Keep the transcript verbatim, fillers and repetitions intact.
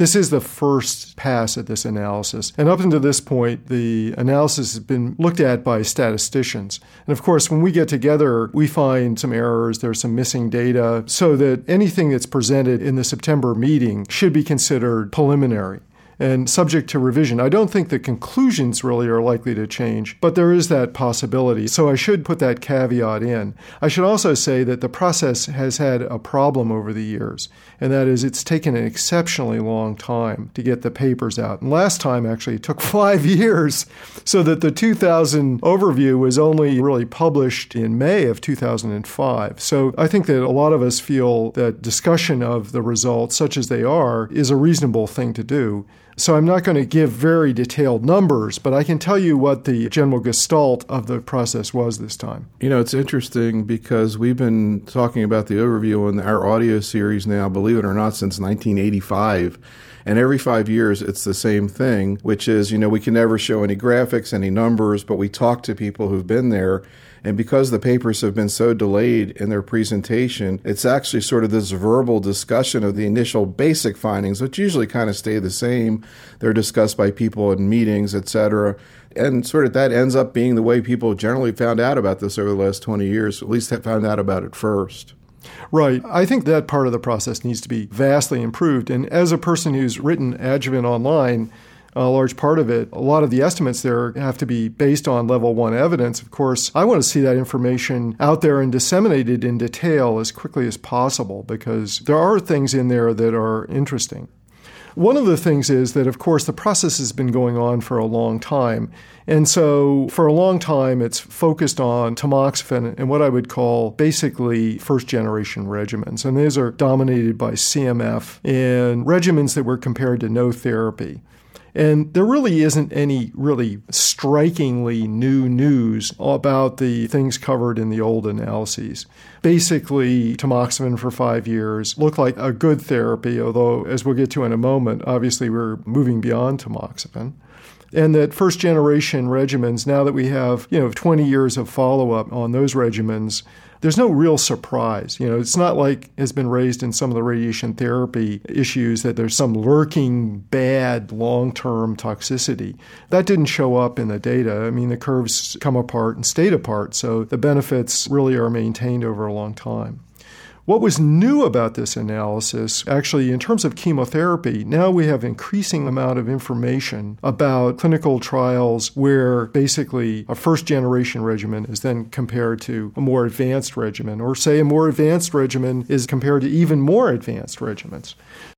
This is the first pass at this analysis. And up until this point, the analysis has been looked at by statisticians. And of course, when we get together, we find some errors, there's some missing data, so that anything that's presented in the September meeting should be considered preliminary and subject to revision. I don't think the conclusions really are likely to change, but there is that possibility. So I should put that caveat in. I should also say that the process has had a problem over the years, and that is it's taken an exceptionally long time to get the papers out. And last time, actually, it took five years, so that the two thousand overview was only really published in May of two thousand five. So I think that a lot of us feel that discussion of the results, such as they are, is a reasonable thing to do. So I'm not going to give very detailed numbers, but I can tell you what the general gestalt of the process was this time. You know, it's interesting because we've been talking about the overview in our audio series now, believe it or not, since nineteen eighty-five. And every five years, it's the same thing, which is, you know, we can never show any graphics, any numbers, but we talk to people who've been there. And because the papers have been so delayed in their presentation, it's actually sort of this verbal discussion of the initial basic findings, which usually kind of stay the same. They're discussed by people in meetings, et cetera. And sort of that ends up being the way people generally found out about this over the last twenty years, at least have found out about it first. Right. I think that part of the process needs to be vastly improved. And as a person who's written Adjuvant Online, a large part of it, a lot of the estimates there have to be based on level one evidence. Of course, I want to see that information out there and disseminated in detail as quickly as possible because there are things in there that are interesting. One of the things is that, of course, the process has been going on for a long time. And so for a long time, it's focused on tamoxifen and what I would call basically first-generation regimens. And these are dominated by C M F and regimens that were compared to no therapy. And there really isn't any really strikingly new news about the things covered in the old analyses. Basically, tamoxifen for five years looked like a good therapy, although, as we'll get to in a moment, obviously we're moving beyond tamoxifen. And that first-generation regimens, now that we have, you know, twenty years of follow-up on those regimens, there's no real surprise. You know, it's not like has been raised in some of the radiation therapy issues that there's some lurking bad long-term toxicity. That didn't show up in the data. I mean, the curves come apart and stayed apart, so the benefits really are maintained over a long time. What was new about this analysis, actually, in terms of chemotherapy, now we have an increasing amount of information about clinical trials where basically a first-generation regimen is then compared to a more advanced regimen, or say a more advanced regimen is compared to even more advanced regimens.